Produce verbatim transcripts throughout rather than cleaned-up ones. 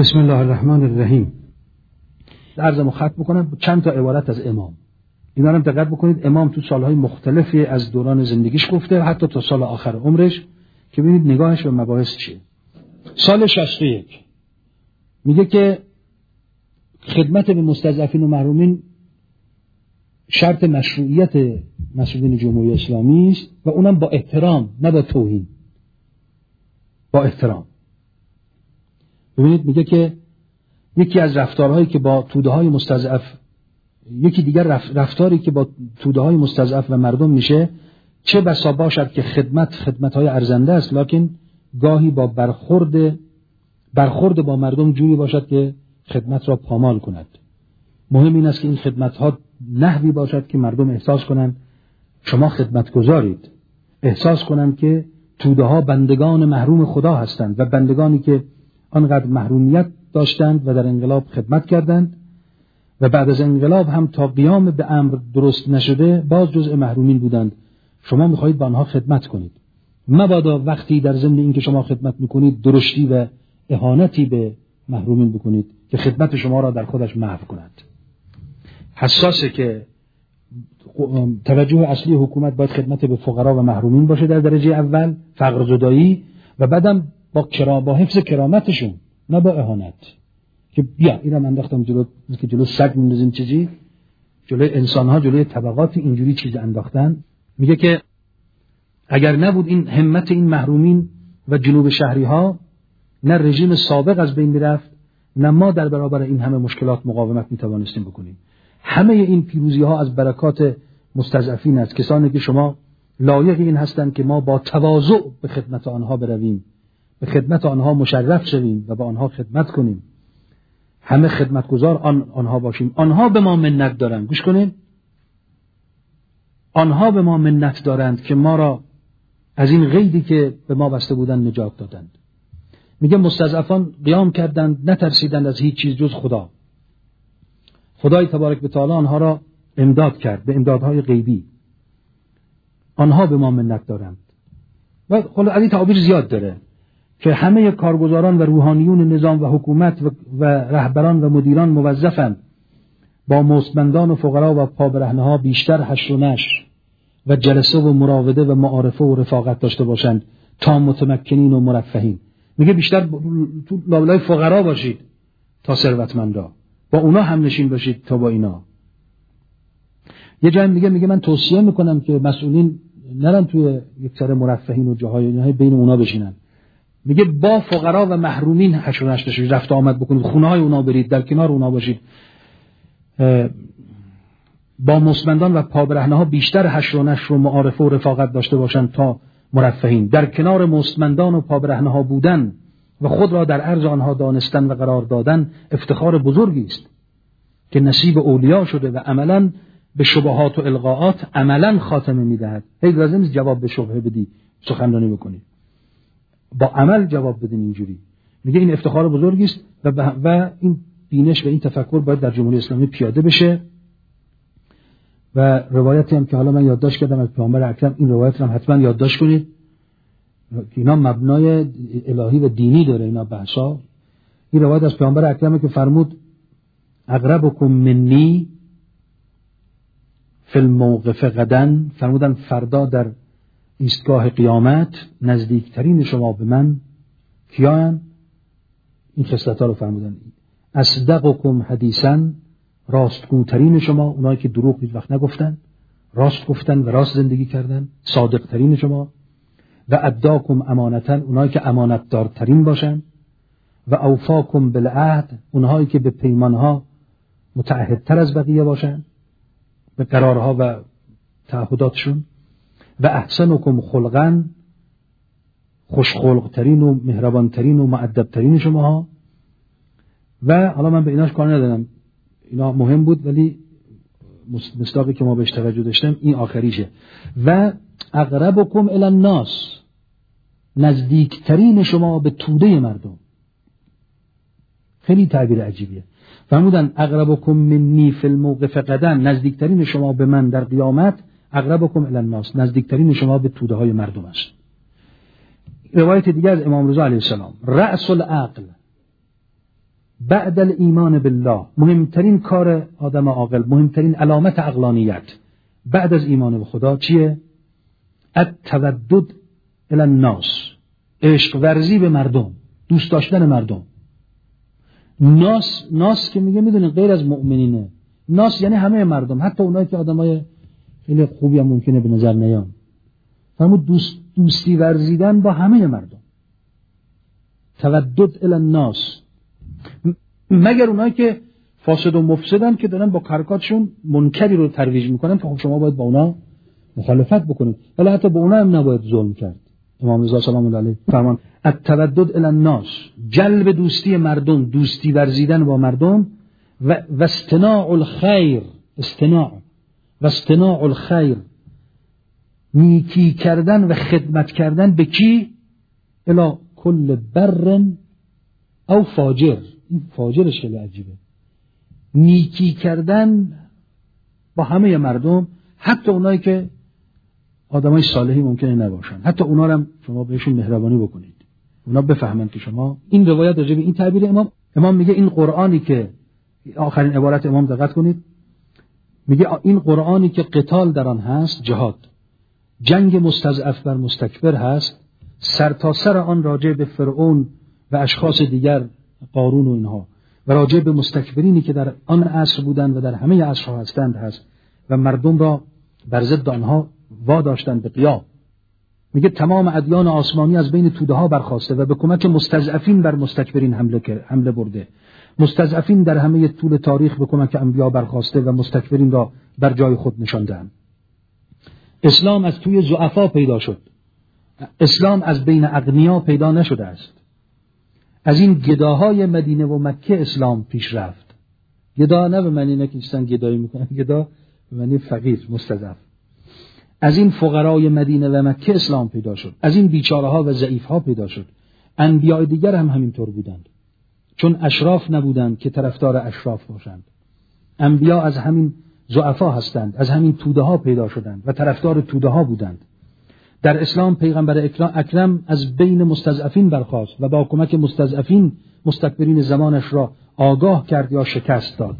بسم الله الرحمن الرحیم. عرضمو ختم بکنم چند تا عبارت از امام. اینا رو دقت بکنید. امام تو سالهای مختلفی از دوران زندگیش گفته، حتی تا سال آخر عمرش، که ببینید نگاهش به مباحث چیه. سال شصت و یک میگه که خدمت به مستضعفین و محرومین شرط مشروعیت مسئولین جمهوری اسلامی است و اونم با احترام، نه با توهین، با احترام. ببینید میگه که یکی از رفتارهایی که با توده‌های مستضعف، یکی دیگر رفتاری که با توده‌های مستضعف و مردم میشه، چه بسا باشد که خدمت خدمت‌های ارزنده است، لکن گاهی با برخورد برخورد با مردم جوری باشد که خدمت را پامال کند. مهم این است که این خدمت‌ها نحوی باشد که مردم احساس کنند شما خدمتگزارید، احساس کنند که توده‌ها بندگان محروم خدا هستند و بندگانی که آنقدر محرومیت داشتند و در انقلاب خدمت کردند و بعد از انقلاب هم تا قیام به امر درست نشده باز جزء محرومین بودند. شما می‌خواهید با آنها خدمت کنید، مبادا وقتی در ضمن این که شما خدمت می‌کنید درشتی و اهانتی به محرومین بکنید که خدمت شما را در خودش محو کند. حساسه که توجه اصلی حکومت باید خدمت به فقرا و محرومین باشه در درجه اول، فقر زدایی، و بعدم با کرام، با حفظ کرامتشون، نه با اهانت. که بیا اینا من انداختم جلو، که جلو سگ میندازیم چیزی، جلوی انسان‌ها، جلوی طبقات اینجوری چیز انداختن. میگه که اگر نبود این همت این محرومین و جنوب شهری‌ها، نه رژیم سابق از بین میرفت، نه ما در برابر این همه مشکلات مقاومت میتوانستیم بکنیم. همه این پیروزی‌ها از برکات مستضعفین است، کسانی که شما لایق این هستند که ما با تواضع به خدمت آنها برویم، به خدمت آنها مشرف شویم و با آنها خدمت کنیم. همه خدمتگزار آن آنها باشیم. آنها به ما منت دارند. گوش کنین، آنها به ما منت دارند که ما را از این قیدی که به ما بسته بودند نجات دادند. میگه مستضعفان قیام کردند، نترسیدند از هیچ چیز جز خدا. خدای تبارک و تعالی آنها را امداد کرد به امدادهای غیبی. آنها به ما منت دارند. و خلا از این تعابیر زیاد داره که همه کارگزاران و روحانیون نظام و حکومت و, و رهبران و مدیران موظفند با مستمندان و فقرا و پابرهنه‌ها بیشتر حشر و نشر و جلسه و مراوده و معارفه و رفاقت داشته باشند تا متمکنین و مرفهین. میگه بیشتر تو لابلای فقرا باشید تا ثروتمندا، با اونا هم نشین باشید تا با اینا. یه جایی میگه میگه من توصیه میکنم که مسئولین نرن توی یک سر مرفهین و جاهای بین اونا بشینن. میگه با فقرا و محرومین حشر و نشر بشید، رفت آمد بکنید، خونه های اونا برید، در کنار اونا باشید. با مستمندان و پابرهنه ها بیشتر حشر و نشر و معارفه و رفاقت داشته باشند تا مرفهین. در کنار مستمندان و پابرهنه ها بودن و خود را در عرض آنها دانستن و قرار دادن افتخار بزرگی است که نصیب اولیا شده و عملاً به شبهات و القاءات عملاً خاتمه میدهد. هی لازم نیست جواب به شبهه بدی سخنرانی بکنی، با عمل جواب بدین. اینجوری میگه این افتخار بزرگی است و, و این بینش و این تفکر باید در جمهوری اسلامی پیاده بشه. و روایتی هم که حالا من یادداشت کردم از پیامبر اکرم، این روایت هم حتما یادداشت کنید که اینا مبنای الهی و دینی داره اینا بحثا. این روایت از پیامبر اکرم که فرمود اقربکم منی فی الموقف غدا، فرمودن فردا در ایستگاه قیامت نزدیکترین شما به من کیان؟ این خصلت‌ها رو فرمودن. اصدقکم حدیثا، راستگوترین شما، اونایی که دروغ هیچ وقت نگفتن، راست گفتن و راست زندگی کردن. صادقترین شما. و اداکم امانتا، اونایی که امانتدارترین باشن. و اوفاکم بالعهد، اونایی که به پیمانها متعهدتر از بقیه باشن، به قرارها و تعهداتشون. و احسنکم خلقا، خوشخلقترین و مهربانترین و مؤدبترین شماها. و حالا من به ایناش کار ندارم، اینا مهم بود ولی مصداقی که ما بهش توجه داشتم این آخریشه. و اقربکم الی الناس، نزدیکترین شما به توده مردم. خیلی تعبیر عجیبیه. فرمودن اقربکم منی فی الموقف غدا، نزدیکترین شما به من در قیامت، اقربکم الی الناس، نزدیکترین شما به توده های مردم است. روایت دیگر از امام رضا علیه السلام، رأس العقل، بعد الایمان بالله، مهمترین کار آدم عاقل، مهمترین علامت عقلانیت بعد از ایمان به خدا چیه؟ التودد الی الناس، عشق ورزی به مردم، دوست داشتن مردم. ناس ناس که میگه میدونین غیر از مؤمنینه، ناس یعنی همه مردم، حتی اونایی که آدمای خیلی خوبی هم ممکنه به نظر نیان. فرمود دوست دوستی ورزیدن با همه مردم. تودد الی الناس، مگر اونایی که فاسد و مفسدن که دارن با حرکاتشون منکری رو ترویج میکنن که خب شما باید با اونا مخالفت بکنید، ولی حتی با اونا هم نباید ظلم کرد. امام رضا سلام الله علیه فرمان التودد الی الناس، جلب دوستی مردم، دوستی ورزیدن با مردم، و واستناع الخیر، استناع و استناع الخیر، نیکی کردن و خدمت کردن به کی؟ الی کل بر او فاجر. این فاجرش خیلی عجیبه. نیکی کردن با همه مردم، حتی اونایی که آدمای صالحی ممکنه نباشن، حتی اونا هم شما بهشون مهربانی بکنید، اونا بفهمن که شما. این روایت راجع به این تعبیر امام امام میگه این قرآنی که آخرین عبارت امام دقت کنید، میگه این قرآنی که قتال در آن هست، جهاد، جنگ مستضعف بر مستکبر هست، سر تا سر آن راجع به فرعون و اشخاص دیگر، قارون و اینها، و راجع به مستکبرینی که در آن عصر بودند و در همه عصرها هستند هست و مردم را بر ضد آنها واداشتند به قیام. میگه تمام ادیان آسمانی از بین توده ها برخاسته و به کمک مستضعفین بر مستکبرین حمله حمله برده. مستضعفین در همه طول تاریخ به کمک انبیا برخاسته و مستکبرین را بر جای خود نشاندند. اسلام از توی ضعفا پیدا شد. اسلام از بین اغنیا پیدا نشده است. از این گداهای مدینه و مکه اسلام پیش رفت. گدا نه به معنی نه که ایستن گدایی میکنن، گدا به معنی فقیر، مستضعف. از این فقرای مدینه و مکه اسلام پیدا شد. از این بیچاره ها و ضعیف ها پیدا شد. انبیاء دیگر هم همینطور بودند، چون اشراف نبودند که طرفدار اشراف باشند. انبیا از همین ضعفا هستند، از همین توده ها پیدا شدند و طرفدار توده ها بودند. در اسلام پیغمبر اکرم از بین مستضعفین برخاست و با کمک مستضعفین مستکبرین زمانش را آگاه کرد یا شکست داد.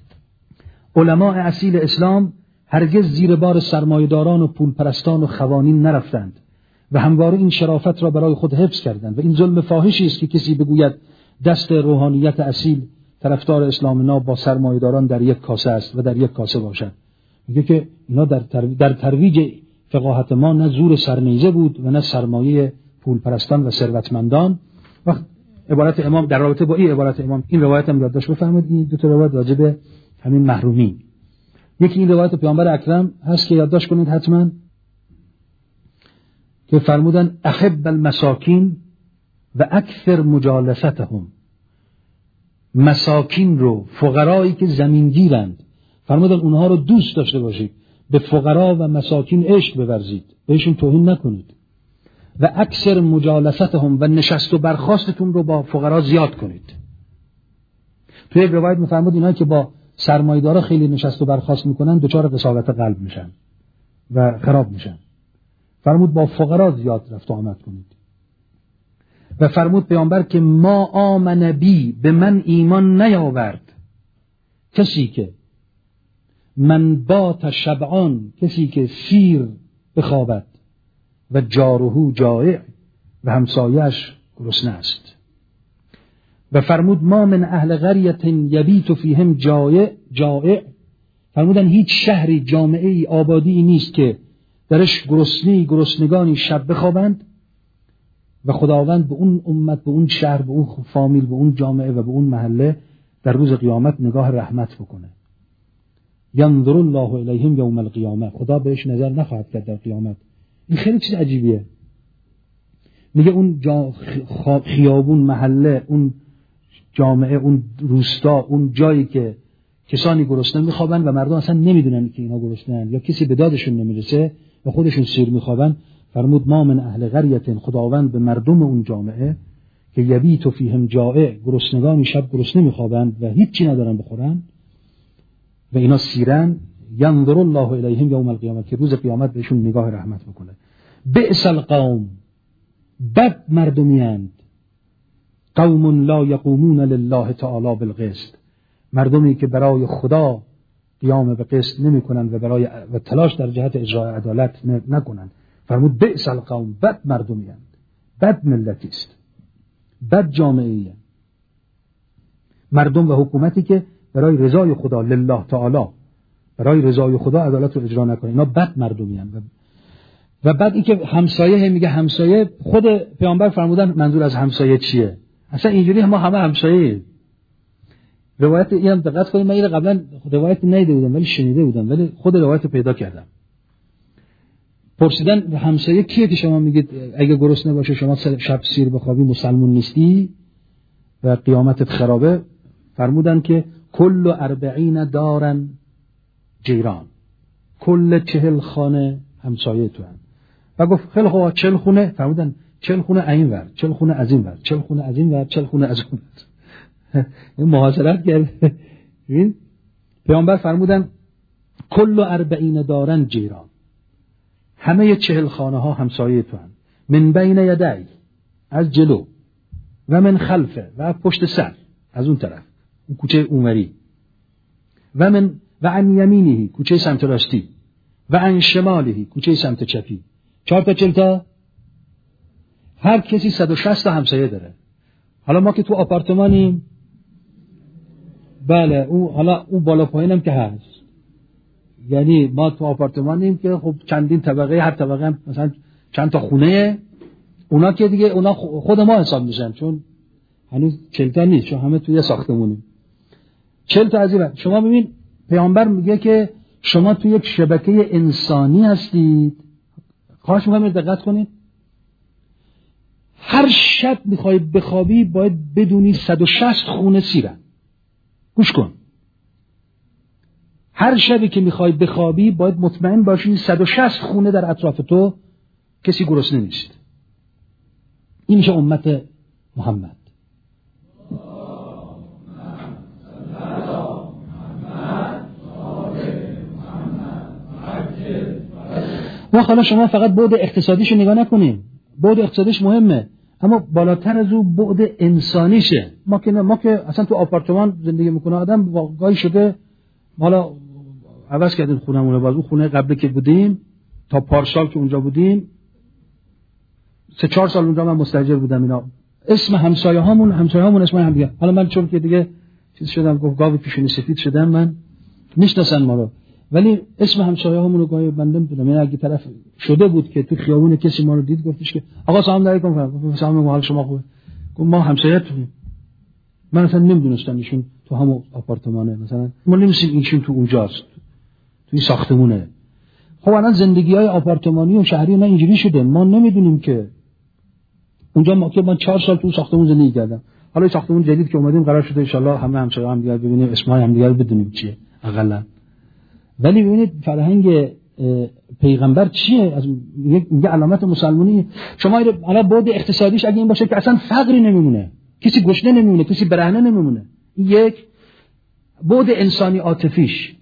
علماء اصیل اسلام هرگز زیر بار سرمایه‌داران و پولپرستان و خوانین نرفتند و همواره این شرافت را برای خود حفظ کردند. و این ظلم فاحشی است که کسی بگوید دست روحانیت اصیل طرفدار اسلام ناب با سرمایه‌داران در یک کاسه است و در یک کاسه باشد. میگه که اینا در ترویج, در ترویج فقاهت ما نه زور سرنیزه بود و نه سرمایه پولپرستان و ثروتمندان. وقت عبارت امام در رابطه با این عبارت امام، این روایت هم یادداشت بفرمایید، این دو تا روایت راجع به همین محرومین. یکی این روایت پیامبر اکرم هست که یادداشت کنید حتما، که فرمودن احب المساکین و اکثر مجالستهم. مساکین رو، فقرایی که زمینگیرند، فرمودن اونها رو دوست داشته باشید، به فقرا و مساکین عشق بورزید، بهشون توهین نکنید. و اکثر مجالستهم، و نشست و برخاستتون رو با فقرا زیاد کنید. تو یک روایت میفرمود اینا که با سرمایه‌دارا خیلی نشست و برخاست میکنن دچار قساوت قلب میشن و خراب میشن. فرمود با فقرا زیاد رفت و آمد کنید. و فرمود پیامبر که ما آمن بی، به من ایمان نیاورد کسی که من بات شبعان، کسی که سیر بخوابد، و جارهو جائع، و همسایش گرسنه است. و فرمود ما من اهل قریة یبیت فیهم جائع جائع. فرمودن هیچ شهری، جامعه‌ای، آبادی نیست که درش گرسنه‌ای، گرسنگانی شب بخوابند و خداوند به اون امت، به اون شهر، به اون فامیل، به اون جامعه و به اون محله در روز قیامت نگاه رحمت بکنه. ینظر الله الیهم یوم القیامه، خدا بهش نظر نخواهد کرد در قیامت. این خیلی چیز عجیبیه. میگه اون جا خیابون، محله، اون جامعه، اون روستا، اون جایی که کسانی گرسنه میخوابن و مردم اصلا نمیدونن که اینا گرسنه‌اند یا کسی به دادشون نمیرسه و خودشون سیر میخوابن، فرمود ما من اهل قریة، خداوند به مردم اون جامعه که یبیت فیهم جائع، گرسنگانی شب گرسنه میخوابند و هیچی ندارن بخورن و اینا سیرن، ینظر الله الیهم یوم القیامه، که روز قیامت بهشون نگاه رحمت بکنه. بئس القوم، بد مردمی‌اند قوم لا یقومون لله تعالی بالقسط، مردمی که برای خدا قیام به قسط نمی‌کنند و برای و تلاش در جهت اجرای عدالت نکنند. فرمود بئس القوم، بد مردمی اند، بد ملتی است، بد جامعه‌ای اند. مردم و حکومتی که برای رضای خدا لله تعالی، برای رضای خدا عدالت رو اجرا نکنه، اینا بد مردمی اند. و بعد این که همسایه میگه همسایه، خود پیامبر فرمودن منظور از همسایه چیه؟ اصلا اینجوری ما همه همسایه. روایت اینم دقت کنید، من اینو قبلا روایت ندیده بودم ولی شنیده بودم، ولی خود روایت پیدا کردم. پرسیدن همسایه کیه که شما میگید اگه گرسنه باشه شما شب سیر بخوابی مسلمون نیستی و قیامتت خرابه؟ فرمودن که کل اربعین دارن جیران، کل چهل خانه همسایه تو هم. و گفت خیلی خواه چهل خونه؟ فرمودن چهل خونه این ور، چهل خونه از این ور، چهل خونه از این ور، چهل خونه از اون ور. این محاصرت کرد. پیامبر فرمودن کل اربعین دارن جیران، همه چهل خانه ها همسایه تو هم. من بین یدی، از جلو، و من خلفه، و پشت سر، از اون طرف اون کوچه اونوری، و من و عن یمینه، کوچه سمت راستی، و عن شماله، کوچه سمت چپی. چهار تا چهل تا، هر کسی صد و شصت تا همسایه داره. حالا ما که تو آپارتمانیم، بله اون حالا اون بالا پایینم که هست، یعنی ما تو آپارتمانیم که خب چندین طبقه، هر طبقه هم مثلا چند تا خونه، اونا که دیگه اونا خود ما حساب میشن چون هنوز چهل تا نیست، چون همه توی ساختمونیم. چهل تا از این. شما ببین پیامبر میگه که شما تو یک شبکه انسانی هستید. خواهش می‌کنم دقت کنید، هر شب میخوای بخوابی باید بدونی صد و شصت خونه سیرن. گوش کن، هر شبی که میخوای بخوابی باید مطمئن باشی صد و شصت خونه در اطراف تو کسی گرسنه نیست. این میشه امت محمد. و حالا شما فقط بعد اقتصادیشو نگاه نکنیم، بعد اقتصادیش مهمه، اما بالاتر از اون بعد انسانیشه. ما که ما که اصلا تو آپارتمان زندگی میکنه آدم واقعی شده. حالا عوض کردیم خونمونه، باز اون خونه قبلی که بودیم تا پارسال که اونجا بودیم سه چهار سال اونجا من مستاجر بودم. اینا اسم همسایه هامون همسایه هامون اسم هم دیگه. حالا من چون که دیگه چیز شدم، گفت گاو پیشونی سفید شدم، من میشناسن ما رو، ولی اسم همسایه هامون رو گاهی من نمیدونم. یعنی اگه طرف شده بود که تو خیابون کسی ما رو دید گفتش که آقا سلام علیکم، گفتم سلام، حال شما خوبه؟ گفت ما همسایه‌تونیم. من اصلا نمیدونستم ایشون تو همون آپارتمانه، مثلا ما نمی‌دونیم ایشون تو اونجاست، توی ساختمونه. خب الان زندگی‌های آپارتمانی و شهری نه اینجوری شده، ما نمیدونیم که اونجا ما که من چهار سال تو ساختمون زندگی کردم. حالا ساختمون جدید که اومدیم قرار شده ان شاءالله همه همسایه هم دیگه ببینیم، اسمای هم دیگه رو بدونیم چیه حداقل. ولی ببینید فرهنگ پیغمبر چیه؟ از میگه علامت مسلمانی. شما الان بعد اقتصادیش اگه این باشه که اصلا فقری نمیمونه، کسی گشنه نمیمونه، کسی برهنه نمیمونه. یک بعد انسانی عاطفیش.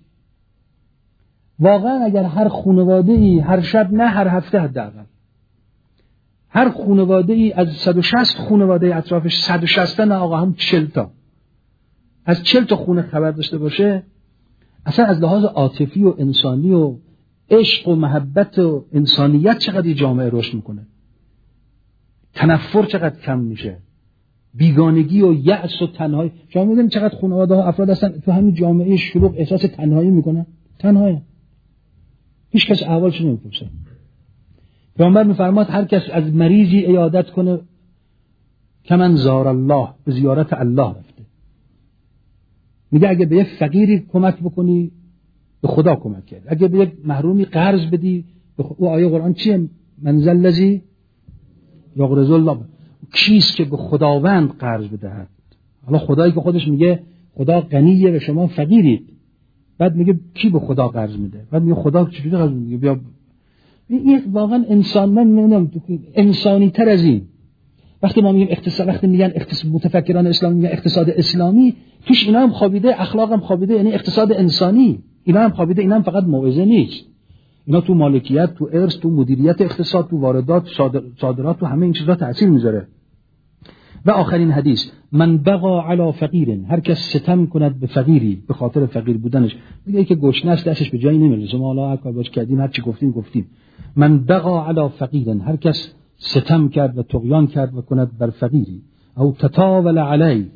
واقعا اگر هر خانواده‌ای هر شب، نه هر هفته حداقل، هر خانواده‌ای از صد و شصت خانواده اطرافش صد و شصت نه آقا هم چهل تا از چهل تا خونه خبر داشته باشه، اصلا از لحاظ عاطفی و انسانی و عشق و محبت و انسانیت چقدر جامعه رشد میکنه، تنفر چقدر کم میشه، بیگانگی و یأس و تنهایی. شما میدونید چقدر خانواده ها افراد هستن تو همین جامعه شلوغ احساس تنهایی میکنن، تنهایی، هیچ کس احوالش نمیپرسه. پیامبر میفرماد هر کس از مریضی عیادت کنه کمن زار الله، به زیارت الله رفته. میگه اگه به یک فقیری کمک بکنی به خدا کمک کرد، اگه به یک محرومی قرض بدی به خ... او آیه قرآن چیه؟ من ذا الذی یقرض الله، کیست که به خداوند قرض بدهد. حالا خدایی که خودش میگه خدا غنیه و شما فقیرید، بعد میگه کی به خدا قرض میده؟ بعد میگه خدا چجوری قرض میده؟ بیا این واقعا انسان، من نمیدونم انسانی تر از این. وقتی ما میگیم اقتصاد، وقتی میگن اقتصاد، متفکران اسلامی میگن اقتصاد اسلامی، توش اینا هم خوابیده، اخلاق هم خوابیده، یعنی اقتصاد انسانی اینا هم خوابیده. اینا هم فقط موعظه نیست، اینا تو مالکیت، تو ارث، تو مدیریت اقتصاد، تو واردات، صادرات، تو همه این چیزا تاثیر میذاره. و آخرین حدیث، من بغا علی فقیر، هر کس ستم کند به فقیری به خاطر فقیر بودنش، میگه که گشنه است دستش به جایی نمیرسه، ما حالا هر کار باش کردیم، هر چی گفتیم گفتیم. من بغا علی فقیر، هر کس ستم کرد و طغیان کرد و کند بر فقیری، او تطاول علی،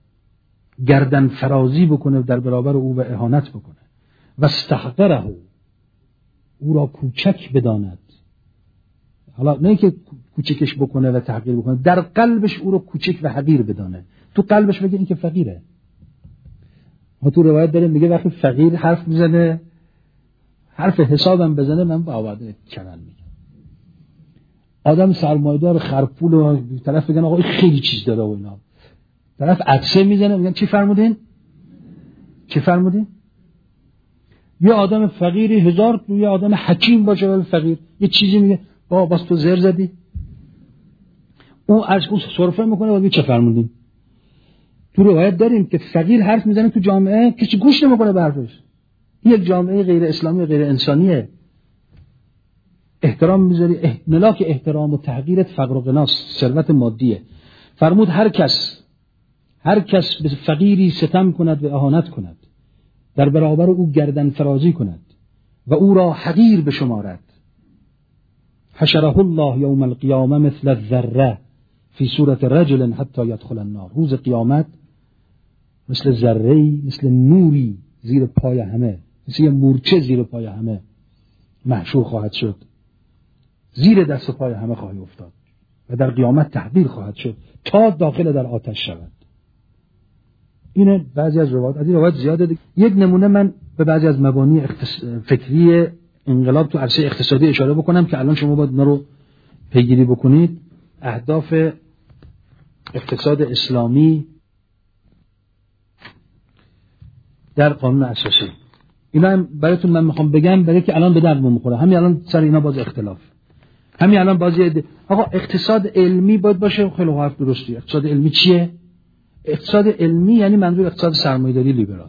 گردن فرازی بکنه در برابر او و اهانت بکنه، و استحقره، او را کوچک بداند. حالا نه که کوچکش بکنه و تحقیر بکنه، در قلبش او رو کوچک و حقیر بدانه، تو قلبش بگه این که فقیره. ما تو روایت داریم میگه وقتی فقیر حرف میزنه، حرف حسابم بزنه، من با آواده کنن میگم. آدم سرمایه‌دار خرپول و طرف بگن آقا این خیلی چیز داره و اینا، طرف عطسه میزنه میگن چی فرمودین؟ چی فرمودین؟ یه آدم فقیری هزار یه آدم حکیم باشه ولی فقیر یه چیزی میگه با باز تو زر زدی، اون از اون صرفه میکنه و میگه چه فرمودین. تو روایت داریم که فقیر حرف میزنه تو جامعه کسی گوش نمیکنه به حرفش. این یک جامعه غیر اسلامی و غیر انسانیه. احترام میذاری، ملاک احترام و تحقیرت فقر و غناست، ثروت مادیه. فرمود هر کس هر کس به فقیری ستم کند و اهانت کند، در برابر او گردن فرازی کند و او را حقیر بشمارد، حشره الله یوم القیامه مثل الذره فی صورت رجل حتی یدخل النار. روز قیامت مثل ذره‌ای، مثل نوری زیر پای همه، مثل یه مورچه زیر پای همه محشور خواهد شد، زیر دست و پای همه خواهی افتاد و در قیامت تحقیر خواهد شد تا داخل در آتش شود. اینه بعضی از روایات، از این روایات زیاده دیگه. یک نمونه من به بعضی از مبانی اختص... فکری انقلاب تو عرصه اقتصادی اشاره بکنم که الان شما باید اونا رو پیگیری بکنید. اهداف اقتصاد اسلامی در قانون اساسی، اینا هم براتون من میخوام بگم برای که الان به دردمون میخوره. همین الان سر اینا باز اختلاف، همین الان بازی آقا اقتصاد علمی باید باشه. خیلی حرف درستی. اقتصاد علمی چیه؟ اقتصاد علمی یعنی منظور اقتصاد سرمایه‌داری لیبرال.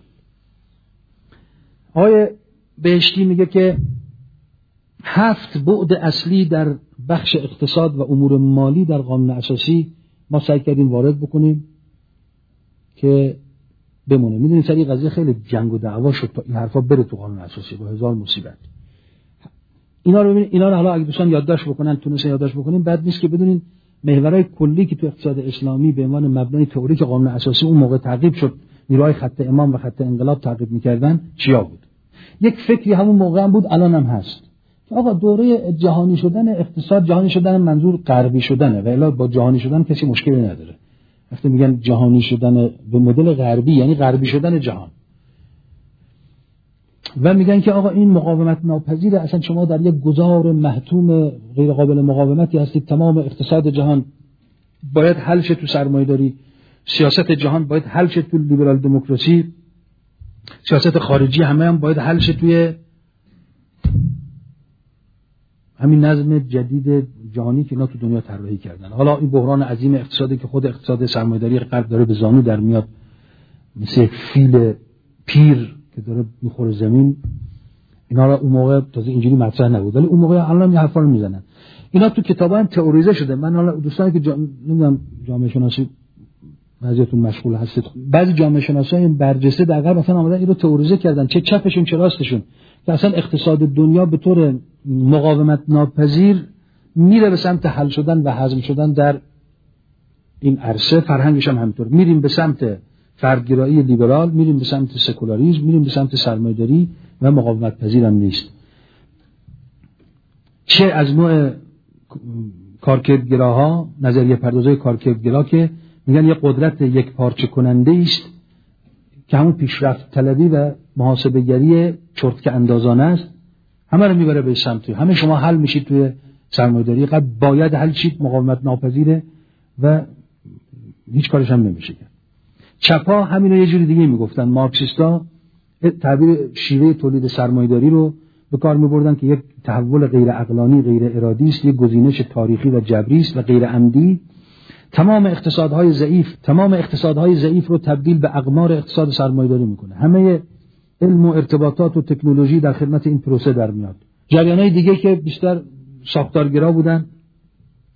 آقای بهشتی میگه که هفت بعد اصلی در بخش اقتصاد و امور مالی در قانون اساسی ما سعی کردیم وارد بکنیم که بمونه. میدونید سر این قضیه خیلی جنگ و دعوا شد تا این حرفا بره تو قانون اساسی با هزار مصیبت. اینا رو ببینید، اینا رو حالا اگه دوستان یادداشت بکنن، تونسن یادداشت بکنین، بعد نیست که بدونین محورهای کلی که تو اقتصاد اسلامی به عنوان مبنای تئوریک قانون اساسی اون موقع تعقیب شد، نیروهای خط امام و خط انقلاب تعقیب می‌کردن، چیا بود؟ یک فکری همون موقع هم بود، الان هم هست که آقا دوره جهانی شدن اقتصاد، جهانی شدن منظور غربی شدنه و الا با جهانی شدن کسی مشکلی نداره. وقتی میگن جهانی شدن به مدل غربی یعنی غربی شدن جهان، و میگن که آقا این مقاومت ناپذیره، اصلا شما در یک گذار محتوم غیر قابل مقاومتی هستید، تمام اقتصاد جهان باید حل شه تو سرمایه‌داری، سیاست جهان باید حل شه تو لیبرال دموکراسی، سیاست خارجی همه هم باید حل شه توی همین نظم جدید جهانی که اینا تو دنیا طراحی کردن. حالا این بحران عظیم اقتصادی که خود اقتصاد سرمایه‌داری غرب داره به زانو در میاد، مثل فیل پیر که داره میخوره زمین، اینا را اون موقع تازه اینجوری مطرح نبود، ولی اون موقع الان این حرفا رو میزنن. اینا تو کتابا هم تئوریزه شده. من حالا دوستانی که جا... نمیدونم جامعه شناسی بعضیاتون مشغول هستید، بعضی جامعه شناسای برجسته در غرب مثلا اومدن این رو تئوریزه کردن، چه چپشون چه راستشون، که اصلا اقتصاد دنیا به طور مقاومت ناپذیر میره به سمت حل شدن و هضم شدن در این عرصه. فرهنگش هم همینطور، میریم به سمت فردگرایی لیبرال، میریم به سمت سکولاریسم، میریم به سمت سرمایه‌داری و مقاومت پذیر هم نیست. چه از نوع کارکردگراها، نظریه پردازای کارکردگرا که میگن یه قدرت یک پارچه کننده است که همون پیشرفت طلبی و محاسبه گری چرتکه اندازانه است، همه رو میبره به سمت همه شما حل میشید توی سرمایه‌داری، قد باید حل شید، مقاومت ناپذیره و هیچ کارش هم نمیشه کرد. چپا همینو یه جوری دیگه میگفتن، مارکسیستا تعبیر شیوه تولید سرمایه‌داری رو به کار می‌بردن که یک تحول غیر عقلانی، غیر ارادی است، یک گزینش تاریخی و جبری است و غیر عمدی. تمام اقتصادهای ضعیف، تمام اقتصادهای ضعیف رو تبدیل به اقمار اقتصاد سرمایه‌داری میکنه. همه علم و ارتباطات و تکنولوژی در خدمت این پروسه در میاد. جریان‌های دیگه که بیشتر ساختارگرا بودن،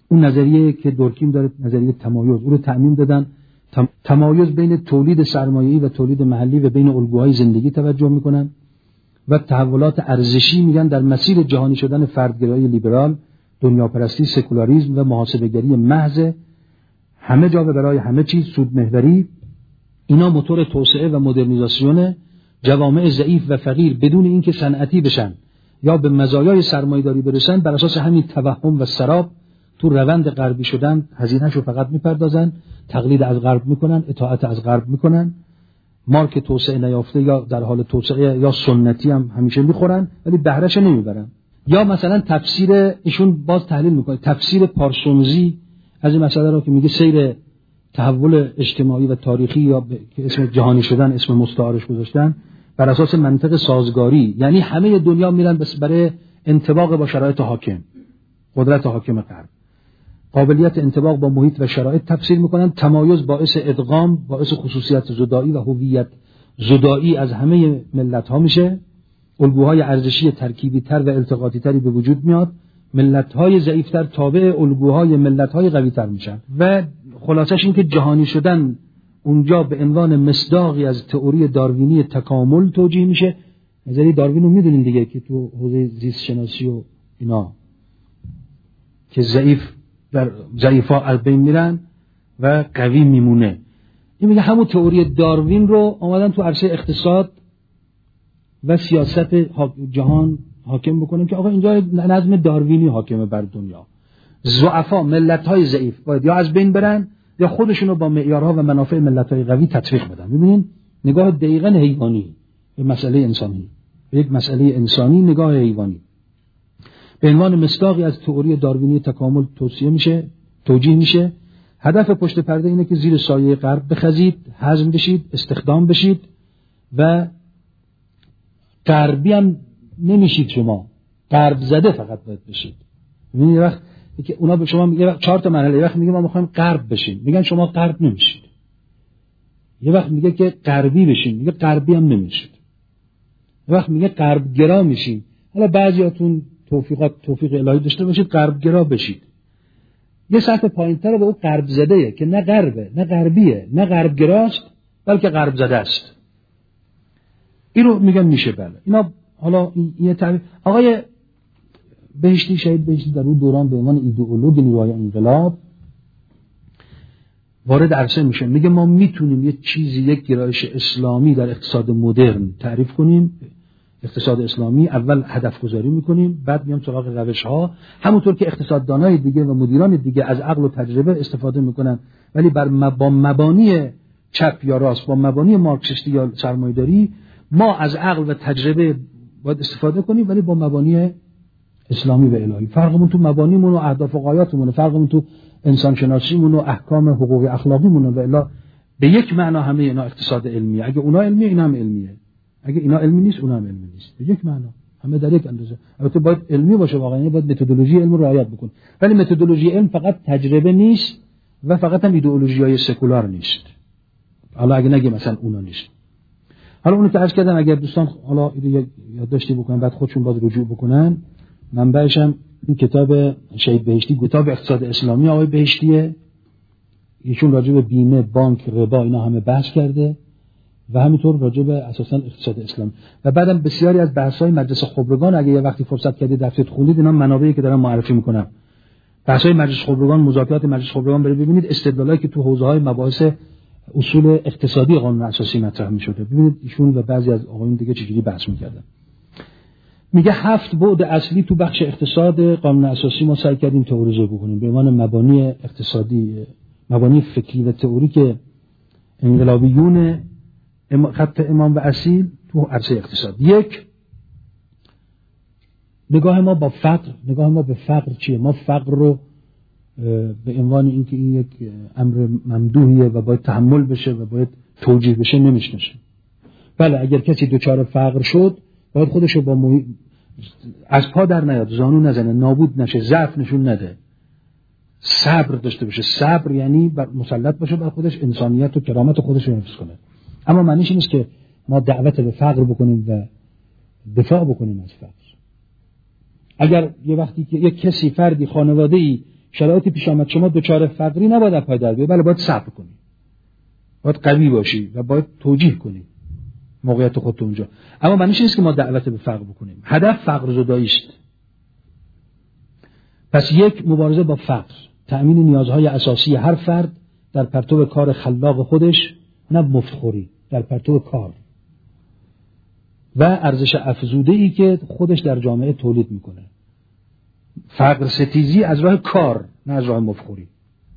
اون نظریه که دورکیم داره، نظریه تمایز، اون رو تعمیم دادن. تمایز بین تولید سرمایه‌ای و تولید محلی و بین الگوهای زندگی توجه میکنن و تحولات ارزشی میگن در مسیر جهانی شدن فردگرایی لیبرال، دنیاپرستی، سکولاریسم و محاسبه‌گری محض، همه جا و برای همه چیز، سود محوری، اینا موتور توسعه و مدرنیزاسیون جوامع ضعیف و فقیر بدون اینکه صنعتی بشن یا به مزایای سرمایه‌داری برسن. بر اساس همین توهم و سراب تو روند غربی شدن هزینه‌شو فقط میپردازن، تقلید از غرب میکنن، اطاعت از غرب میکنن، مارک توسعه نیافته یا در حال توسعه یا سنتی هم همیشه میخورن ولی بهرهش نمیبرن. یا مثلا تفسیر ایشون باز تحلیل میکنه، تفسیر پارسونزی از این مسئله رو که میگه سیر تحول اجتماعی و تاریخی یا که اسم جهانی شدن اسم مستعارش گذاشتن بر اساس منطق سازگاری، یعنی همه دنیا میرن بس برای انطباق با شرایط حاکم، قدرت حاکم غرب، قابلیت انطباق با محیط و شرایط تفسیر میکنن. تمایز باعث ادغام، باعث خصوصیت زدایی و هویت زدایی از همه ملت ها میشه. الگوهای ارزشی ترکیبی تر و التقاطی تری به وجود میاد، ملت های ضعیفتر تابع الگوهای ملت های قوی تر میشن و خلاصش این که جهانی شدن اونجا به عنوان مصداقی از تئوری داروینی تکامل توجیه میشه. نظریه داروین رو میدونین دیگه که تو حوزه زیست شناسی و اینا که ضعیف در ضعیفا از بین میرن و قوی میمونه. این میگه همون تئوری داروین رو آمدن تو عرصه اقتصاد و سیاست جهان حاکم بکنن که آقا اینجا نظم داروینی حاکمه بر دنیا. ضعفا، ملت‌های ضعیف باید یا از بین برن یا خودشونو با معیارها و منافع ملت‌های قوی تطبیق بدن. ببینین نگاه دقیقاً حیوانی به مسئله انسانی، به یک مسئله انسانی نگاه حیوانی به عنوان مصداقی از تئوری داروینی تکامل توصیه میشه، توجیه میشه. هدف پشت پرده اینه که زیر سایه غرب بخزید، هضم بشید، استخدام بشید و غربی هم نمیشید، شما غرب زده فقط باید بشید. ببینید یه وقت که اونا به شما میگه چهار تا مرحله، یه وقت میگه ما میخوایم غرب بشیم، میگن شما غرب نمیشید. یه وقت میگه که غربی بشین، میگه غربی هم نمیشید. یه وقت میگه غرب گرا میشین. حالا بعضیاتون توفیقات توفیق الهی داشته باشید غرب گرا بشید. یه سطح پایین‌تر به اون غرب زده‌ایه که نه غربه، نه غربیه، نه غرب گراست، بلکه غرب زده است. اینو میگن میشه. بله اینا حالا این تعریف آقای بهشتی، شهید بهشتی، در اون دوران به عنوان ایدئولوژ نیروهای انقلاب وارد عرصه میشه، میگه ما میتونیم یه چیزی، یک گرایش اسلامی در اقتصاد مدرن تعریف کنیم. اقتصاد اسلامی اول هدف گذاری میکنیم، بعد میام سراغ روش ها، همونطور که اقتصاددانای دیگه و مدیران دیگه از عقل و تجربه استفاده میکنن، ولی بر با مبانی چپ یا راست، با مبانی مارکسیستی یا سرمایه‌داری، ما از عقل و تجربه باید استفاده کنیم ولی با مبانی اسلامی و الهی. فرقمون تو مبانیمون و اهداف و غایاتمون، فرقمون تو انسان شناسیمون و احکام حقوقی اخلاقیمون و الا به یک معنا همه اینا اقتصاد علمیه. اگه اونا علمیه اینا هم علمیه، اگه اینا علمی نیست اونا هم علمی نیست، به یک معنا همه در یک اندازه. البته باید علمی باشه واقعا، باید متدولوژی علم رو رعایت بکنه، ولی متدولوژی علم فقط تجربه نیست و فقط هم ایدئولوژی‌های سکولار نیست. حالا اگه نگه مثلا اونا نیست. حالا اونو که عرض کردم اگر دوستان حالا یادداشتی بکنن بعد خودشون باید رجوع بکنن، منبعش هم این کتاب شهید بهشتی، کتاب اقتصاد اسلامی آقای بهشتیه. ایشون راجع به بیمه، بانک، ربا اینا همه بحث کرده و همینطور راجع به اساساً اقتصاد اسلامی و بعدم بسیاری از بحث‌های مجلس خبرگان اگه یه وقتی فرصت کردید رفتید خوندید، اینا منابعی که دارم معرفی میکنم. بحث‌های مجلس خبرگان، مذاکرات مجلس خبرگان، برید ببینید استدلالایی که تو حوزه‌های مباحث اصول اقتصادی قانون اساسی مطرح می‌شده. ببینید ایشون و بعضی از آقایون دیگه چجوری بحث می‌کردن. میگه هفت بعد اصلی تو بخش اقتصاد قانون اساسی ما سعی کردیم تئوریزه بکنیم به عنوان مبانی اقتصادی، مبانی فکری و تئوری که انقلابیون خط امام و اصیل تو عرصه اقتصاد. یک، نگاه ما با فقر، نگاه ما به فقر چیه؟ ما فقر رو به عنوان اینکه این یک امر ممدوحیه و باید تحمل بشه و باید توجیه بشه نمیشناسیم. بله اگر کسی دچار فقر شد باید خودش رو با محیط از پا در نیاد، زانو نزنه، نابود نشه، ضعف نشون نده، صبر داشته باشه. صبر یعنی بر مسلط باشه بر خودش، انسانیت و کرامت خودش رو حفظ کنه. اما معنیش نیست که ما دعوت به فقر بکنیم و دفاع بکنیم از فقر. اگر یه وقتی که یک کسی، فردی، خانواده‌ای شرایطی پیش آمد شما دچار فقری نباید از پای در بیای، بله باید صبر کنی، باید قوی باشی و باید توجیه کنی موقعیت خودت اونجا. اما معنیش نیست که ما دعوت به فقر بکنیم. هدف فقر زدایی است. پس یک، مبارزه با فقر، تأمین نیازهای اساسی هر فرد در پرتو کار خلاق خودش، نه مفتخوری، در پرتو کار و ارزش افزوده ای که خودش در جامعه تولید میکنه. فقر ستیزی از راه کار، نه از راه مفتخوری.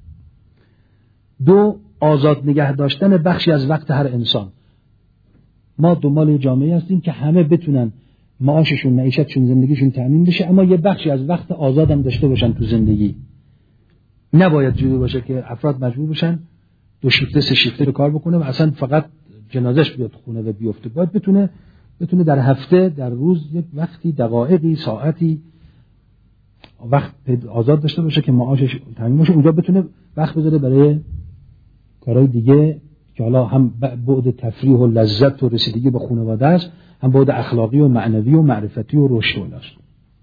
دو، آزاد نگه داشتن بخشی از وقت هر انسان. ما دنبال جامعه هستیم که همه بتونن معاششون، معیشتشون، زندگیشون تأمین بشه، اما یه بخشی از وقت آزاد هم داشته باشن تو زندگی. نباید جوری باشه که افراد مجبور بشن دو شیفته سه شیفته رو کار بکنه و اصلا فقط جنازش بیاد خونه و بیفته. باید بتونه بتونه در هفته، در روز یک وقتی، دقایقی، ساعتی وقت آزاد داشته باشه که معاشش تامین باشه، اونجا بتونه وقت بذاره برای کارهای دیگه که حالا هم بعد تفریح و لذت و رسیدگی به خانواده است، هم بعد اخلاقی و معنوی و معرفتی و رشد است،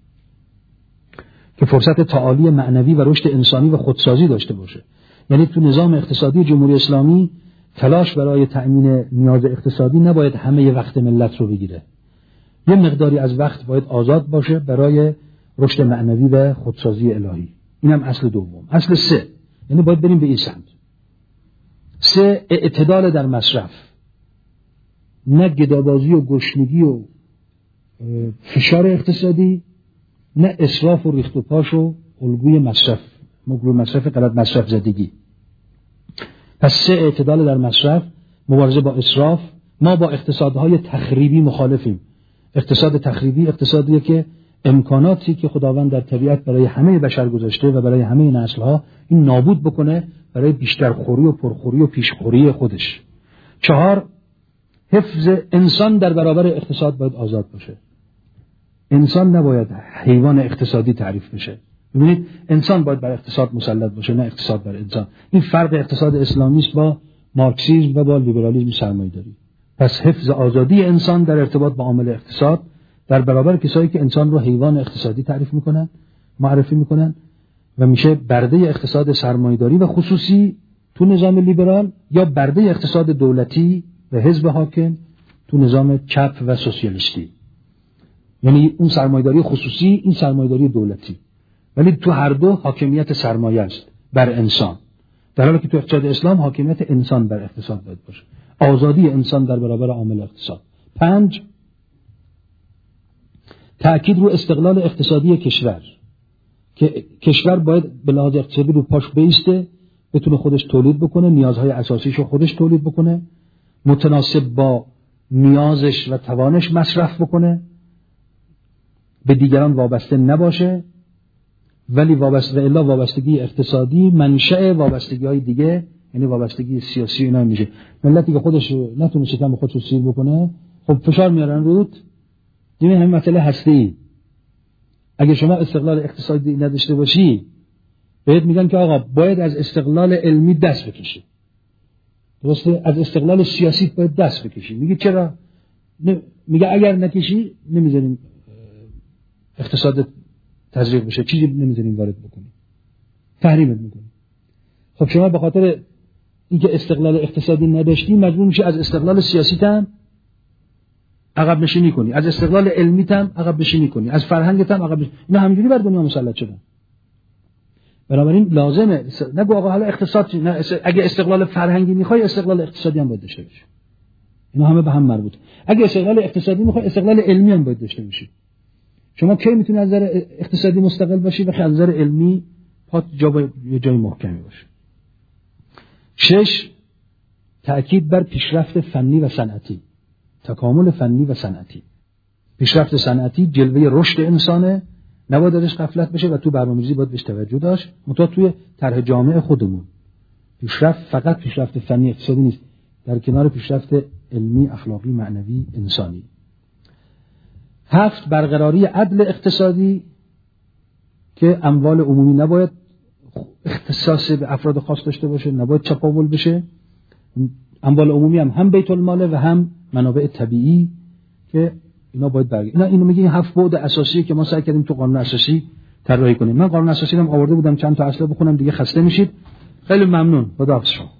که فرصت تعالی معنوی و رشد انسانی و خودسازی داشته باشه. یعنی تو نظام اقتصادی جمهوری اسلامی تلاش برای تأمین نیاز اقتصادی نباید همه وقت ملت رو بگیره. یه مقداری از وقت باید آزاد باشه برای رشد معنوی و خودسازی الهی. اینم اصل دوم. اصل سه، یعنی باید بریم به این سمت. سه، اعتدال در مصرف، نه گدابازی و گشنگی و فشار اقتصادی، نه اسراف و ریخت و پاش و الگوی مصرف، مگلو مصرف غلط، مصرف زدگی. پس سه، اعتدال در مصرف، مبارزه با اسراف. ما با اقتصادهای تخریبی مخالفیم. اقتصاد تخریبی اقتصادیه که امکاناتی که خداوند در طبیعت برای همه بشر گذاشته و برای همه نسل‌ها این نابود بکنه برای بیشتر خوری و پرخوری و پیشخوری خودش. چهار، حفظ انسان در برابر اقتصاد باید آزاد باشه. انسان نباید حیوان اقتصادی تعریف بشه. ببینید، انسان باید بر اقتصاد مسلط باشه، نه اقتصاد بر انسان. این فرق اقتصاد اسلامی است با مارکسیسم و با لیبرالیسم سرمایه‌داری. پس حفظ آزادی انسان در ارتباط با عامل اقتصاد در برابر کسایی که انسان رو حیوان اقتصادی تعریف میکنن، معرفی میکنن و میشه برده اقتصاد سرمایه‌داری و خصوصی تو نظام لیبرال، یا برده اقتصاد دولتی و حزب حاکم تو نظام چپ و سوسیالیستی. یعنی اون سرمایه‌داری خصوصی، این سرمایه‌داری دولتی، ولی تو هر دو حاکمیت سرمایه است بر انسان، در حالی که تو اقتصاد اسلام حاکمیت انسان بر اقتصاد باید باشه، آزادی انسان در برابر عامل اقتصاد. پنج، تأکید رو استقلال اقتصادی کشور، که کشور باید به لحاظ اقتصادی رو پاش بایسته، بتونه خودش تولید بکنه، نیازهای اساسیشو خودش تولید بکنه، متناسب با نیازش و توانش مصرف بکنه، به دیگران وابسته نباشه، ولی وابسته الا وابستگی اقتصادی منشأ وابستگی‌های دیگه، یعنی وابستگی سیاسی اینا میشه. ملتی که خودش نتونه شکم خودش رو سیر بکنه، خب فشار میارن رود. این همین مسئله هستی. اگه شما استقلال اقتصادی نداشته باشی، بهت میگن که آقا باید از استقلال علمی دست بکشی. درسته؟ از استقلال سیاسی باید دست بکشی. میگه چرا؟ میگه اگر نکشی نمیذاریم اقتصاد تزریق بشه، چیزی نمیذاریم وارد بکنیم، تحریمت میکنیم. خب شما به خاطر اینکه استقلال اقتصادی نداشتی مجبور میشی از استقلال سیاسی تام عقب نشینی کنی، از استقلال علمی تام عقب نشینی کنی، از فرهنگت هم عقب نشینی. اینا همینجوری بر دنیا مسلط شدن. بنابراین لازمه نگو آقا حالا اقتصاد، نه، اگه استقلال فرهنگی میخوای استقلال اقتصادی هم باید داشته باشی. اینا همه به هم مربوط. اگه استقلال اقتصادی میخوای استقلال علمی هم باید داشته باشی. شما کی میتونی از نظر اقتصادی مستقل باشی و از نظر علمی پات جا یه جای محکمی باشه. شش، تأکید بر پیشرفت فنی و صنعتی، تکامل فنی و صنعتی. پیشرفت صنعتی جلوه رشد انسانه، نباید ازش غفلت بشه و تو برنامه‌ریزی باید بهش توجه داشت. منتها توی طرح جامعه خودمون پیشرفت فقط پیشرفت فنی اقتصادی نیست، در کنار پیشرفت علمی، اخلاقی، معنوی، انسانی. هفت، برقراری عدل اقتصادی، که اموال عمومی نباید اختصاص به افراد خاص داشته باشه، نباید چپاول بشه. اموال عمومی هم هم بیت الماله و هم منابع طبیعی که اینا باید برگرد. اینا اینو میگه هفت بعد اساسی که ما سعی کردیم تو قانون اساسی طراحی کنیم. من قانون اساسی رو آورده بودم چند تا اصل بخونم دیگه خسته میشید. خیلی ممنون. خداحافظ شما.